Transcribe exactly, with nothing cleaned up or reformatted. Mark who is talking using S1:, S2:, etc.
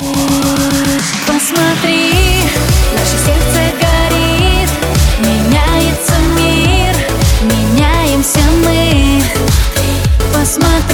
S1: Посмотри, наше сердце горит, меняется мир, меняемся мы. Посмотри.